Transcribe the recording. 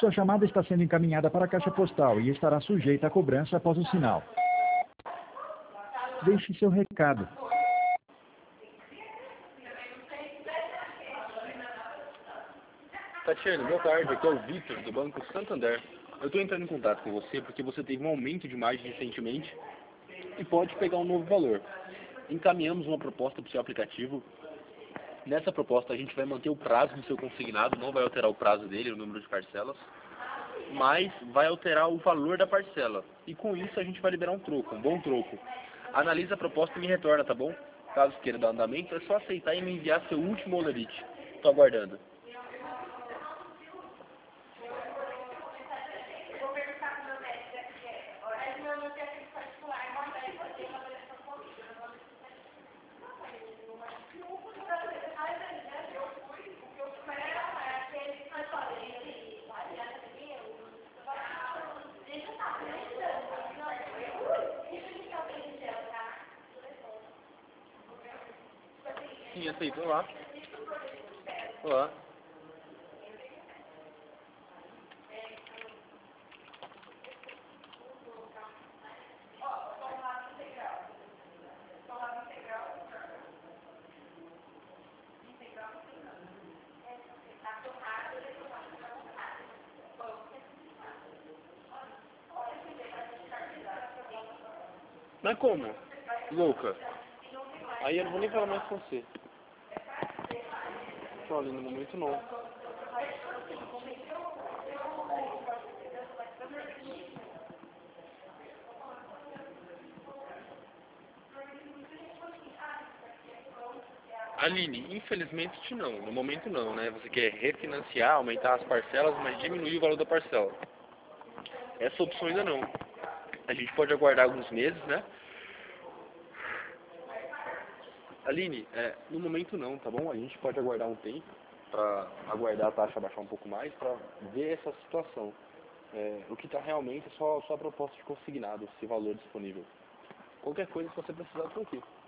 Sua chamada está sendo encaminhada para a caixa postal e estará sujeita a cobrança após o sinal. Deixe seu recado. Tatiane, boa tarde. Aqui é o Vitor, do Banco Santander. Eu estou entrando em contato com você porque você teve um aumento de margem recentemente e pode pegar um novo valor. Encaminhamos uma proposta para o seu aplicativo. Nessa proposta a gente vai manter o prazo do seu consignado, não vai alterar o prazo dele, o número de parcelas, mas vai alterar o valor da parcela. E com isso a gente vai liberar um troco, um bom troco. Analisa a proposta e me retorna, tá bom? Caso queira dar andamento, é só aceitar e me enviar seu último holerite. Estou aguardando. Sim, aceito. Olá. Olá. Mas como? Louca. Aí eu não vou nem falar mais com você. Olha, no momento não. Aline, infelizmente não. No momento não, né? Você quer refinanciar, aumentar as parcelas, mas diminuir o valor da parcela. Essa opção ainda não. A gente pode aguardar alguns meses, né? Aline, no momento não, tá bom? A gente pode aguardar um tempo para aguardar a taxa baixar um pouco mais, para ver essa situação. O que está realmente é só a proposta de consignado, esse valor disponível. Qualquer coisa, se você precisar, estou aqui.